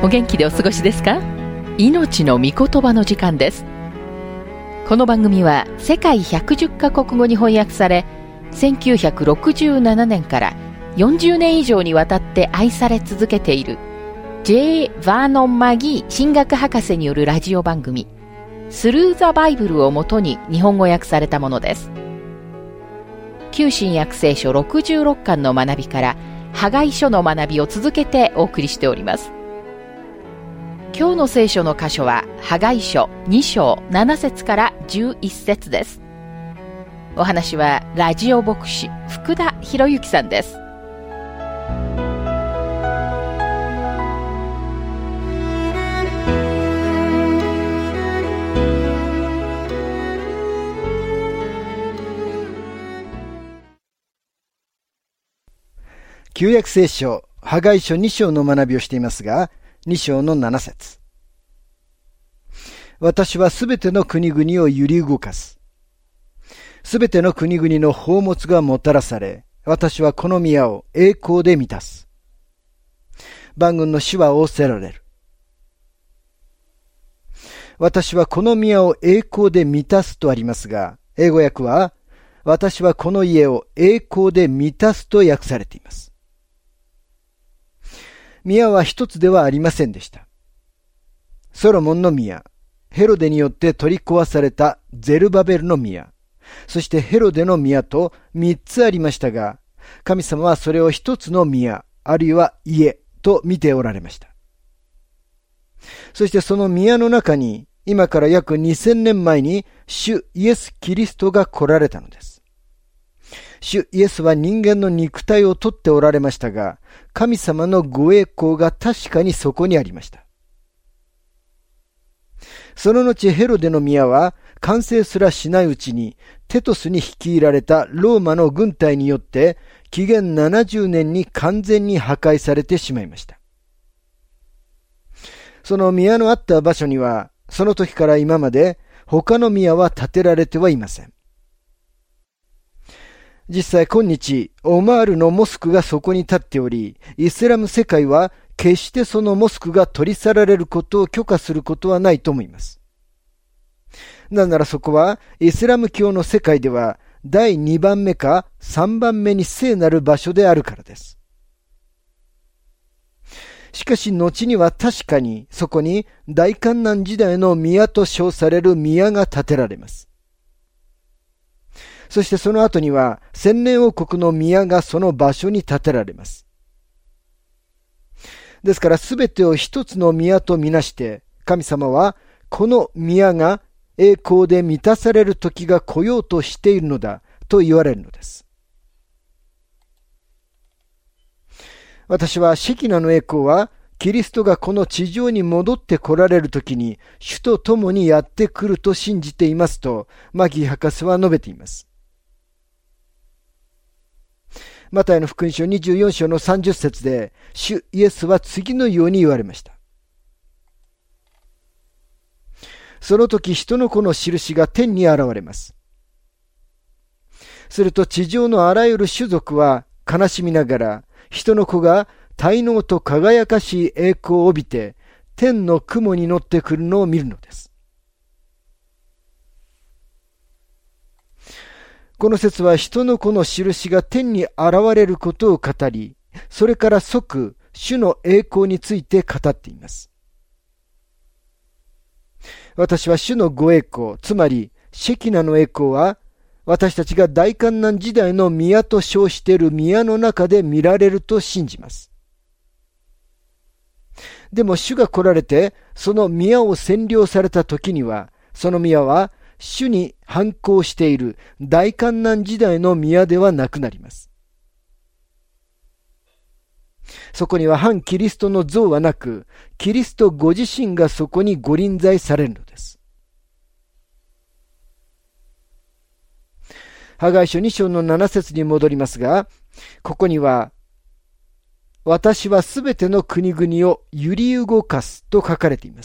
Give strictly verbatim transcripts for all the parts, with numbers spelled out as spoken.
お元気でお過ごしですか？命の御言葉の時間です。この番組は世界ひゃくじゅっカ国語に翻訳され、せんきゅうひゃくろくじゅうななねんからよんじゅうねん以上にわたって愛され続けている ジェイ・ヴァーノン・マギー神学博士によるラジオ番組スルー・ザ・バイブルをもとに日本語訳されたものです。旧新約聖書ろくじゅうろっかんの学びからハガイ書の学びを続けてお送りしております。今日の聖書の箇所はハガイ書に章なな節からじゅういち節です。お話はラジオ牧師福田博之さんです。 旧約聖書ハガイ書に章の学びをしていますが、に章のなな節。私はすべての国々を揺り動かす。すべての国々の宝物がもたらされ、私はこの宮を栄光で満たす。万軍の主は仰せられる。私はこの宮を栄光で満たすとありますが、英語訳は、私はこの家を栄光で満たすと訳されています。宮は一つではありませんでした。ソロモンの宮、ヘロデによって取り壊されたゼルバベルの宮、そしてヘロデの宮と三つありましたが、神様はそれを一つの宮、あるいは家と見ておられました。そしてその宮の中に、今から約にせんねんまえに主イエス・キリストが来られたのです。主イエスは人間の肉体をとっておられましたが、神様のご栄光が確かにそこにありました。その後ヘロデの宮は完成すらしないうちにテトスに率いられたローマの軍隊によって紀元ななじゅうねんに完全に破壊されてしまいました。その宮のあった場所にはその時から今まで他の宮は建てられてはいません。実際今日、オマールのモスクがそこに立っており、イスラム世界は決してそのモスクが取り去られることを許可することはないと思います。なぜならそこはイスラム教の世界ではだいにばんめかさんばんめに聖なる場所であるからです。しかし後には確かにそこに大観難時代の宮と称される宮が建てられます。そしてその後には千年王国の宮がその場所に建てられます。ですからすべてを一つの宮とみなして神様はこの宮が栄光で満たされる時が来ようとしているのだと言われるのです。私はシェキナの栄光はキリストがこの地上に戻って来られる時に主と共にやってくると信じていますとマギー博士は述べています。マタイの福音書にじゅうよん章のさんじゅっ節で主イエスは次のように言われました。その時人の子の印が天に現れます。すると地上のあらゆる種族は悲しみながら人の子が大能と輝かしい栄光を帯びて天の雲に乗ってくるのを見るのです。この説は人の子の印が天に現れることを語り、それから即主の栄光について語っています。私は主のご栄光、つまりシェキナの栄光は、私たちが大観難時代の宮と称している宮の中で見られると信じます。でも主が来られて、その宮を占領された時には、その宮は主に反抗している大観難時代の宮ではなくなります。そこには反キリストの像はなく、キリストご自身がそこにご臨在されるのです。ハガイ書に章のなな節に戻りますが、ここには、私はすべての国々を揺り動かすと書かれています。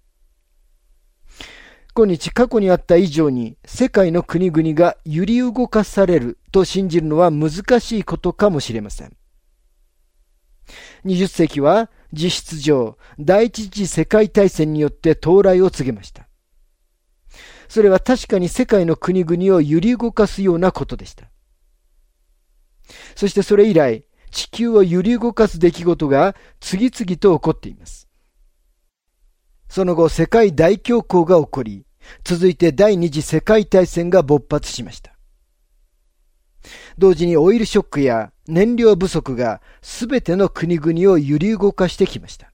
今日過去にあった以上に世界の国々が揺り動かされると信じるのは難しいことかもしれません。にじゅっ世紀は実質上、第一次世界大戦によって到来を告げました。それは確かに世界の国々を揺り動かすようなことでした。そしてそれ以来、地球を揺り動かす出来事が次々と起こっています。その後、世界大恐慌が起こり、続いて第二次世界大戦が勃発しました。同時にオイルショックや燃料不足がすべての国々を揺り動かしてきました。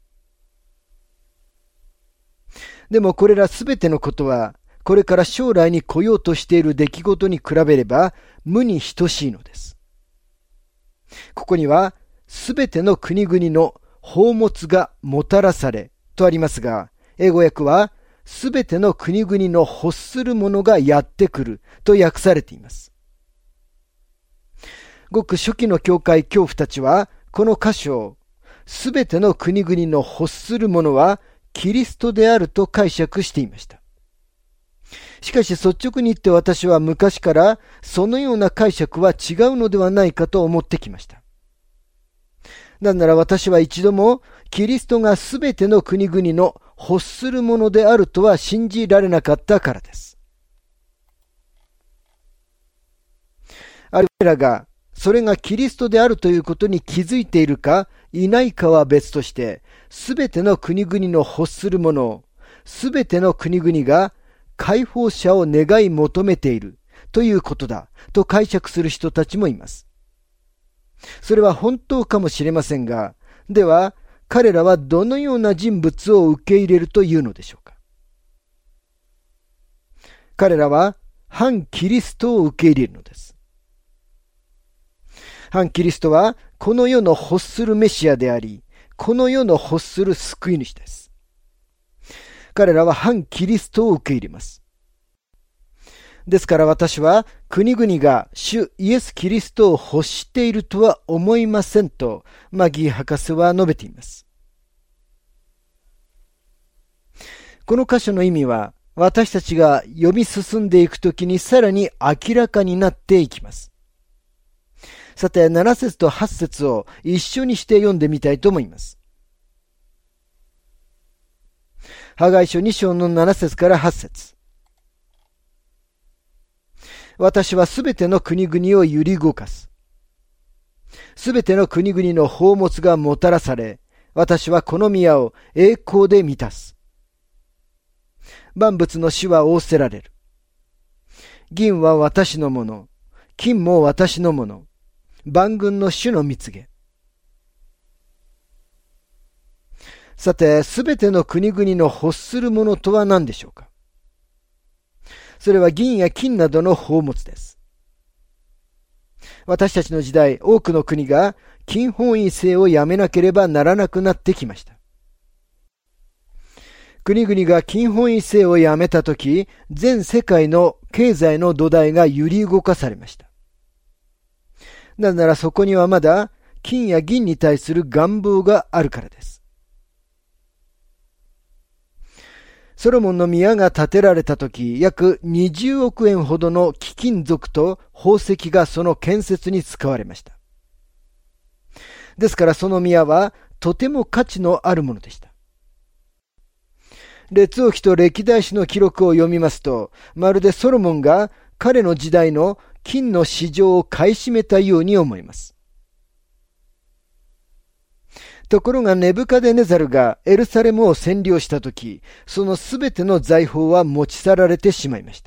でもこれらすべてのことは、これから将来に来ようとしている出来事に比べれば無に等しいのです。ここには、すべての国々の宝物がもたらされとありますが、英語訳は、すべての国々の欲するものがやってくると訳されています。ごく初期の教会教父たちは、この箇所を、すべての国々の欲するものはキリストであると解釈していました。しかし率直に言って私は昔からそのような解釈は違うのではないかと思ってきました。なんなら私は一度もキリストがすべての国々の欲するものであるとは信じられなかったからです。あるいはがそれがキリストであるということに気づいているかいないかは別として、すべての国々の欲するものを、すべての国々が解放者を願い求めているということだと解釈する人たちもいます。それは本当かもしれませんが、では彼らはどのような人物を受け入れるというのでしょうか。彼らは反キリストを受け入れるのです。反キリストはこの世の欲するメシアであり、この世の欲する救い主です。彼らは反キリストを受け入れます。ですから私は国々が主イエス・キリストを欲しているとは思いませんとマギー博士は述べています。この箇所の意味は私たちが読み進んでいくときにさらに明らかになっていきます。さて、なな節とはち節を一緒にして読んでみたいと思います。ハガイ書に章のなな節からはち節。私はすべての国々を揺り動かす。すべての国々の宝物がもたらされ、私はこの宮を栄光で満たす。万物の主は仰せられる。銀は私のもの、金も私のもの。万軍の主の蜜げ。さて、すべての国々の欲するものとは何でしょうか。それは銀や金などの宝物です。私たちの時代、多くの国が金本位制をやめなければならなくなってきました。国々が金本位制をやめたとき、全世界の経済の土台が揺り動かされました。なぜならそこにはまだ金や銀に対する願望があるからです。ソロモンの宮が建てられたとき、約にじゅうおくえんほどの貴金属と宝石がその建設に使われました。ですからその宮はとても価値のあるものでした。列王記と歴代史の記録を読みますと、まるでソロモンが彼の時代の金の市場を買い占めたように思います。ところがネブカデネザルがエルサレムを占領したとき、そのすべての財宝は持ち去られてしまいました。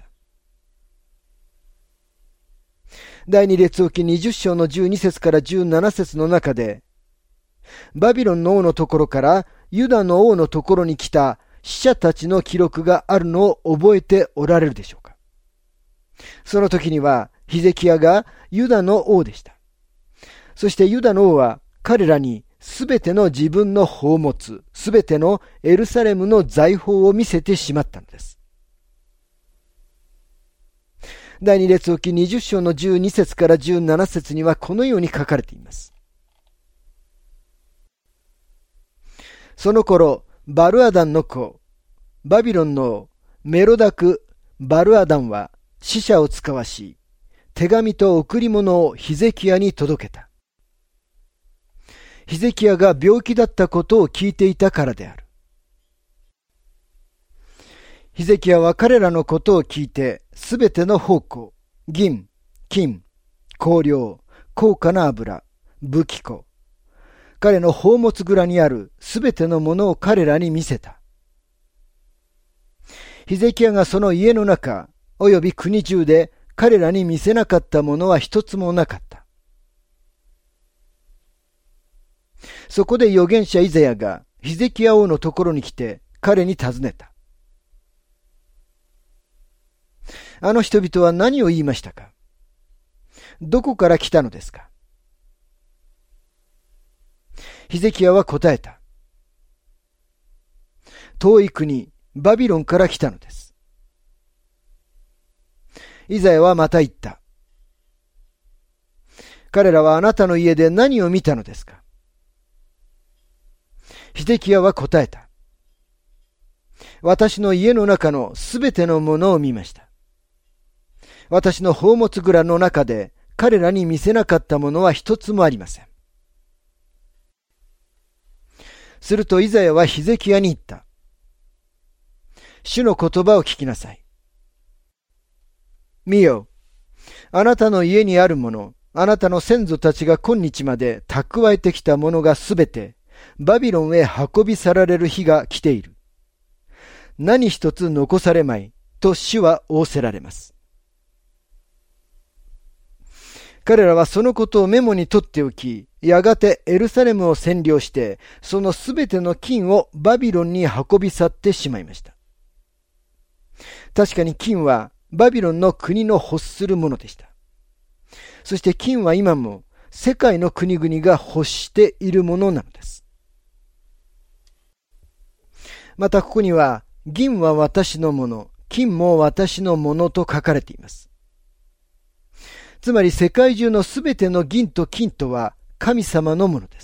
第二列王記にじゅっ章のじゅうに節からじゅうなな節の中で、バビロンの王のところからユダの王のところに来た死者たちの記録があるのを覚えておられるでしょうか。その時にはヒゼキヤがユダの王でした。そしてユダの王は彼らにすべての自分の宝物、すべてのエルサレムの財宝を見せてしまったのです。第二列王記にじゅっ章のじゅうに節からじゅうなな節にはこのように書かれています。その頃、バルアダンの子、バビロンのメロダク・バルアダンは使者を使わし、手紙と贈り物をヒゼキヤに届けた。 ヒゼキヤが病気だったことを聞いていたからである。ヒゼキヤは彼らのことを聞いて、すべての宝庫、銀、金、香料、高価な油、武器庫、彼の宝物蔵にあるすべてのものを彼らに見せた。ヒゼキヤがその家の中、および国中で彼らに見せなかったものは一つもなかった。そこで預言者イザヤがヒゼキヤ王のところに来て彼に尋ねた。あの人々は何を言いましたか？どこから来たのですか？ヒゼキヤは答えた。遠い国、バビロンから来たのです。イザヤはまた言った。彼らはあなたの家で何を見たのですか？ヒゼキヤは答えた。私の家の中のすべてのものを見ました。私の宝物蔵の中で彼らに見せなかったものは一つもありません。するとイザヤはヒゼキヤに言った。主の言葉を聞きなさい。見よ、あなたの家にあるもの、あなたの先祖たちが今日まで蓄えてきたものがすべてバビロンへ運び去られる日が来ている。何一つ残されまいと主は仰せられます。彼らはそのことをメモに取っておき、やがてエルサレムを占領して、そのすべての金をバビロンに運び去ってしまいました。確かに金はバビロンの国の欲するものでした。そして金は今も世界の国々が欲しているものなのです。またここには、銀は私のもの、金も私のものと書かれています。つまり世界中のすべての銀と金とは神様のものです。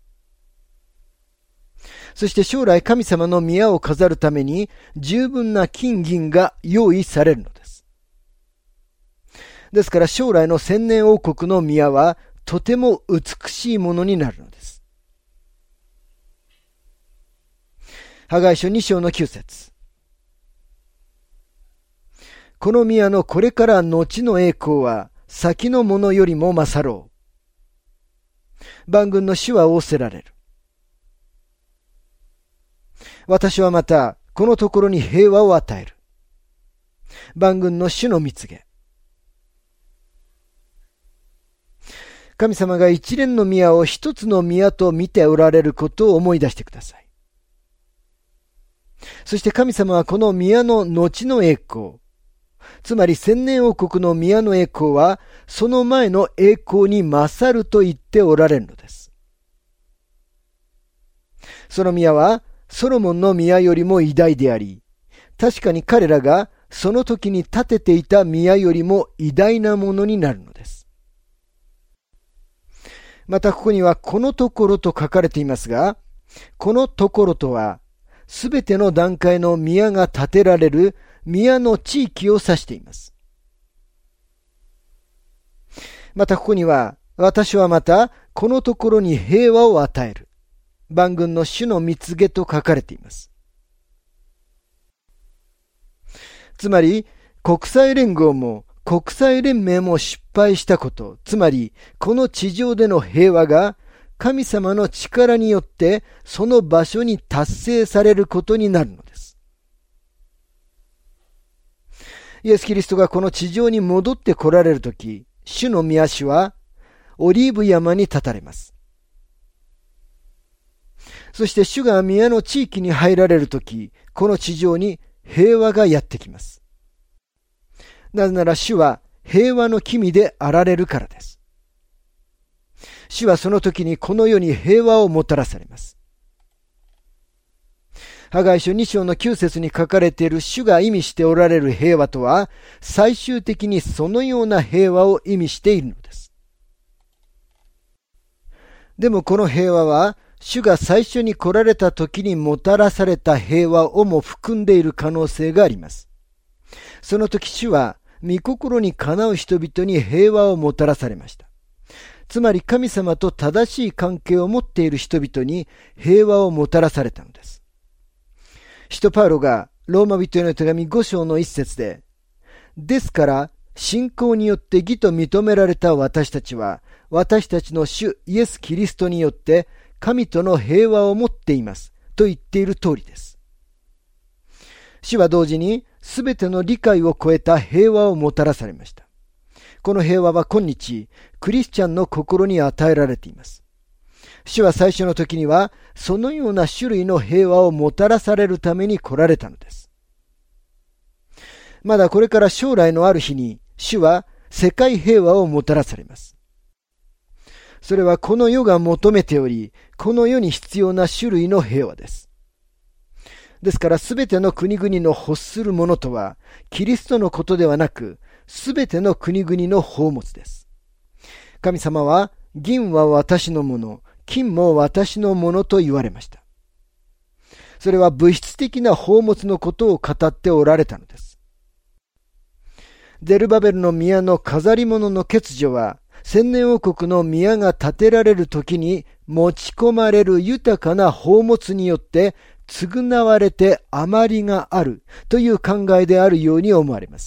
そして将来神様の宮を飾るために十分な金銀が用意されるのです。ですから将来の千年王国の宮はとても美しいものになるのです。ハガイ書に章のきゅう節。この宮のこれから後の栄光は先のものよりも勝ろう。万軍の主は仰せられる。私はまたこのところに平和を与える。万軍の主の御告げ。神様が一連の宮を一つの宮と見ておられることを思い出してください。そして神様はこの宮の後の栄光、つまり千年王国の宮の栄光は、その前の栄光に勝ると言っておられるのです。その宮は、ソロモンの宮よりも偉大であり、確かに彼らがその時に建てていた宮よりも偉大なものになるのです。またここにはこのところと書かれていますが、このところとは、すべての段階の宮が建てられる宮の地域を指しています。またここには、私はまたこのところに平和を与える。万軍の主の御告げと書かれています。つまり、国際連合も国際連盟も失敗したこと、つまり、この地上での平和が神様の力によってその場所に達成されることになるのです。イエス・キリストがこの地上に戻って来られるとき、主の御足はオリーブ山に立たれます。そして主が宮の地域に入られるとき、この地上に平和がやってきます。なぜなら主は平和の君であられるからです。主はその時にこの世に平和をもたらされます。ハガイ書に章のきゅう節に書かれている主が意味しておられる平和とは、最終的にそのような平和を意味しているのです。でもこの平和は、主が最初に来られた時にもたらされた平和をも含んでいる可能性があります。その時主は、御心にかなう人々に平和をもたらされました。 つまり神様と正しい関係を持っている人々に平和をもたらされたのです。使徒パウロがローマ人への手紙ご章の一節で、ですから信仰によって義と認められた私たちは、私たちの主イエス・キリストによって神との平和を持っていますと言っている通りです。主は同時にすべての理解を超えた平和をもたらされました。この平和は今日クリスチャンの心に与えられています。主は最初の時にはそのような種類の平和をもたらされるために来られたのです。まだこれから将来のある日に主は世界平和をもたらされます。それはこの世が求めており、この世に必要な種類の平和です。ですからすべての国々の欲するものとは、キリストのことではなく、すべての国々の宝物です。神様は、銀は私のもの、金も私のものと言われました。それは物質的な宝物のことを語っておられたのです。ゼルバベルの宮の飾り物の欠如は、千年王国の宮が建てられるときに持ち込まれる豊かな宝物によって償われて余りがあるという考えであるように思われます。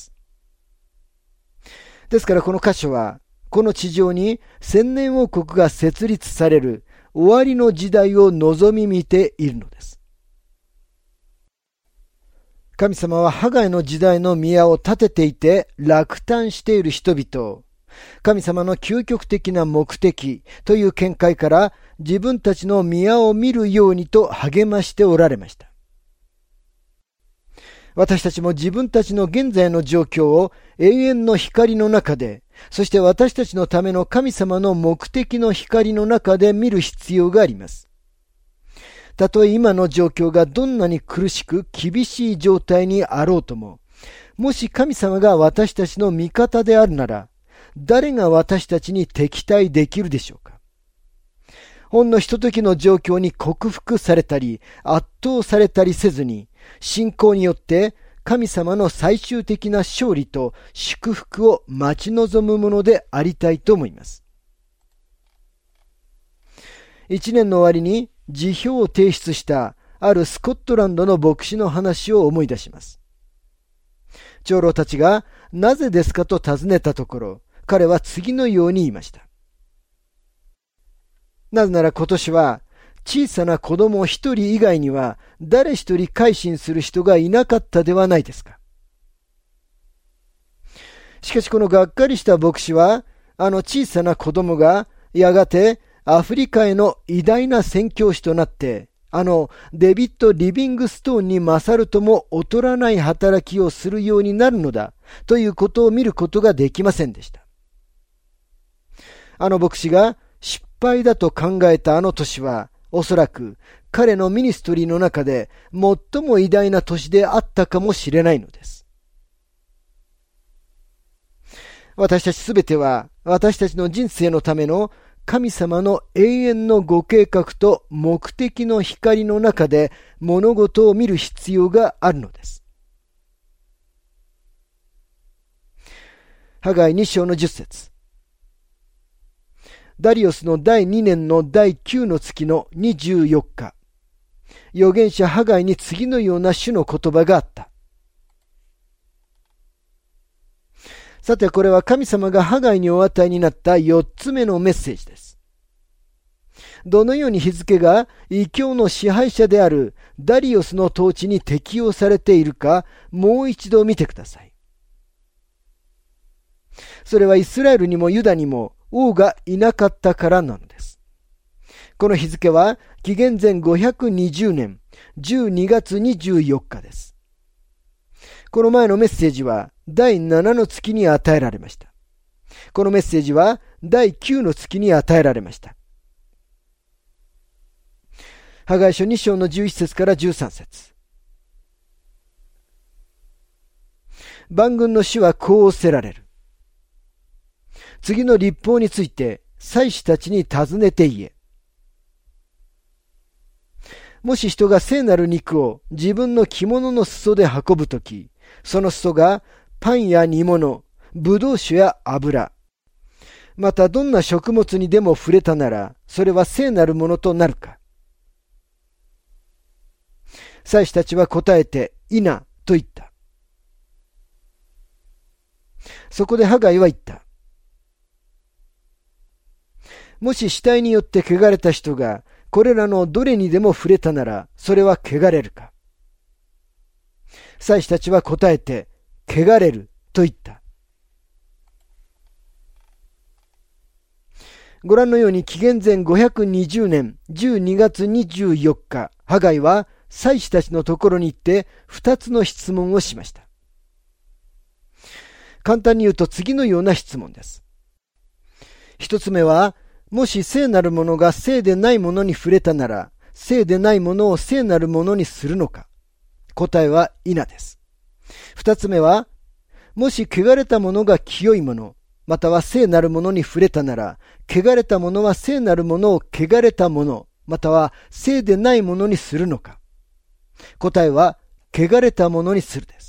ですからこの箇所は、この地上に千年王国が設立される終わりの時代を望み見ているのです。神様はハガイの時代の宮を建てていて落胆している人々を、神様の究極的な目的という見解から自分たちの宮を見るようにと励ましておられました。私たちも自分たちの現在の状況を永遠の光の中で、そして私たちのための神様の目的の光の中で見る必要があります。たとえ今の状況がどんなに苦しく厳しい状態にあろうとも、もし神様が私たちの味方であるなら、誰が私たちに敵対できるでしょうか。ほんのひとときの状況に克服されたり、圧倒されたりせずに、信仰によって神様の最終的な勝利と祝福を待ち望むものでありたいと思います。一年の終わりに辞表を提出したあるスコットランドの牧師の話を思い出します。長老たちがなぜですかと尋ねたところ、彼は次のように言いました。なぜなら今年は小さな子供一人以外には誰一人改心する人がいなかったではないですか。しかしこのがっかりした牧師は、あの小さな子供がやがてアフリカへの偉大な宣教師となって、あのデビッド・リビングストーンに勝るとも劣らない働きをするようになるのだということを見ることができませんでした。あの牧師が失敗だと考えたあの年は、おそらく彼のミニストリーの中で最も偉大な年であったかもしれないのです。私たちすべては私たちの人生のための神様の永遠のご計画と目的の光の中で物事を見る必要があるのです。ハガイに章のじゅっ節。ダリオスのだいにねんのだいきゅうの月のにじゅうよっか、預言者ハガイに次のような主の言葉があった。さてこれは神様がハガイにお与えになったよっつめのメッセージです。どのように日付が異教の支配者であるダリオスの統治に適用されているか、もう一度見てください。それはイスラエルにもユダにも王がいなかったからなのです。この日付は紀元前ごひゃくにじゅうねんじゅうにがつにじゅうよっかです。この前のメッセージはだいななの月に与えられました。このメッセージはだいきゅうの月に与えられました。ハガイ書に章のじゅういち節からじゅうさん節。万軍の主はこう仰せられる。次の律法について祭司たちに尋ねて言え。もし人が聖なる肉を自分の着物の裾で運ぶとき、その裾がパンや煮物、ブドウ酒や油、 またどんな食物にでも触れたなら、それは聖なるものとなるか。祭司たちは答えて、いな、と言った。そこでハガイは言った。もし死体によって汚れた人が、これらのどれにでも触れたなら、それは汚れるか。祭司たちは答えて、汚れる、と言った。ご覧のように紀元前ごひゃくにじゅうねんじゅうにがつにじゅうよっか、ハガイは祭司たちのところに行って二つの質問をしました。簡単に言うと次のような質問です。一つ目は、もし聖なるものが聖でないものに触れたなら、聖でないものを聖なるものにするのか。答えは否です。二つ目は、もし汚れたものが清いもの、または聖なるものに触れたなら、汚れたものは聖なるものを汚れたもの、または聖でないものにするのか。答えは、汚れたものにするです。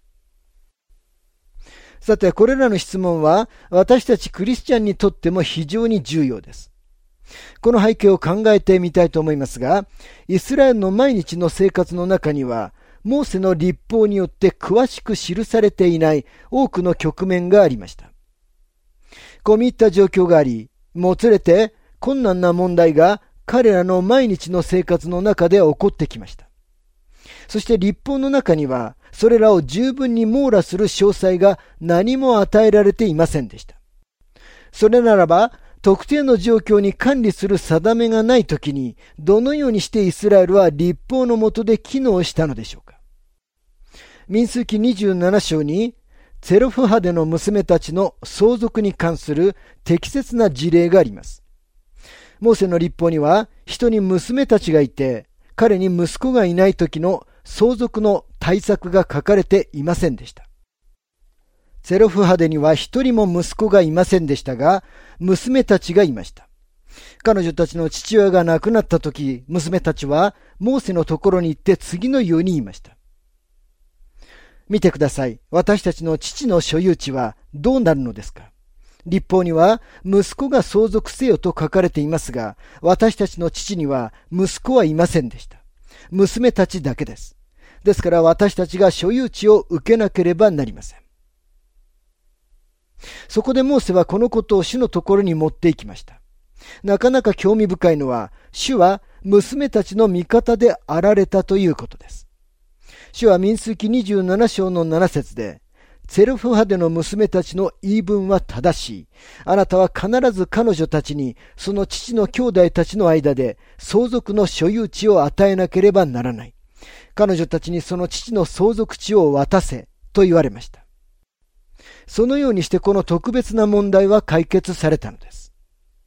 さて、これらの質問は、私たちクリスチャンにとっても非常に重要です。この背景を考えてみたいと思いますが、イスラエルの毎日の生活の中には、モーセの律法によって詳しく記されていない多くの局面がありました。込み入った状況があり、もつれて困難な問題が彼らの毎日の生活の中で起こってきました。そして律法の中には、それらを十分に網羅する詳細が何も与えられていませんでした。それならば、特定の状況に管理する定めがないときに、どのようにしてイスラエルは律法の下で機能したのでしょうか。民数記にじゅうなな章に、ツェロフハデの娘たちの相続に関する適切な事例があります。モーセの律法には、人に娘たちがいて、彼に息子がいない時の相続の対策が書かれていませんでした。ツェロフハデには一人も息子がいませんでしたが、娘たちがいました。彼女たちの父親が亡くなった時、娘たちはモーセのところに行って次のように言いました。見てください。私たちの父の所有地はどうなるのですか。律法には息子が相続せよと書かれていますが、私たちの父には息子はいませんでした。娘たちだけです。ですから私たちが所有地を受けなければなりません。そこでモーセはこのことを主のところに持っていきました。なかなか興味深いのは、主は娘たちの味方であられたということです。主は民数記にじゅうなな章のなな節で、ツェロフハデの娘たちの言い分は正しい。あなたは必ず彼女たちにその父の兄弟たちの間で相続の所有地を与えなければならない。彼女たちにその父の相続地を渡せと言われました。そのようにしてこの特別な問題は解決されたのです。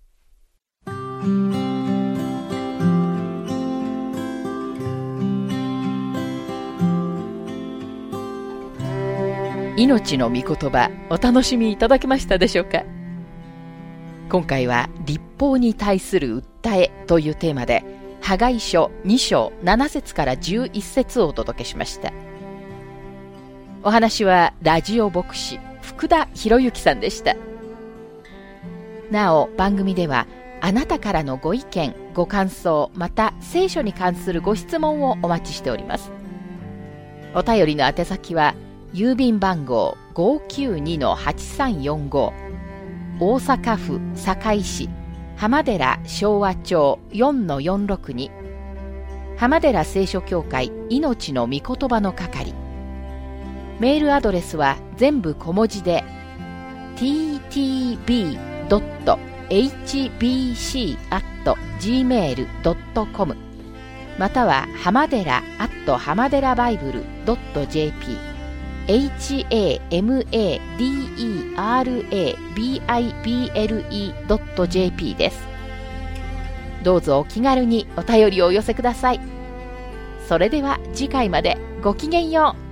命の御言葉、お楽しみいただけましたでしょうか。今回は律法に対する訴えというテーマで、ハガイ書に章なな節からじゅういち節をお届けしました。お話はラジオ牧師福田博之さんでした。なお番組ではあなたからのご意見ご感想、また聖書に関するご質問をお待ちしております。お便りの宛先は郵便番号 ごーきゅうにのはちさんよんご 大阪府堺市浜寺昭和町 よんのよんろくに 浜寺聖書協会命の御言葉の係。メールアドレスは全部小文字で ティーティービードットエイチビーシーアットジーメールドットコム または浜寺アット浜寺バイブルドットジェーピーエイチエーエムエーディーイーアールエービーアイビーエルイードットジェーピー です。どうぞお気軽にお便りをお寄せください。それでは次回までごきげんよう。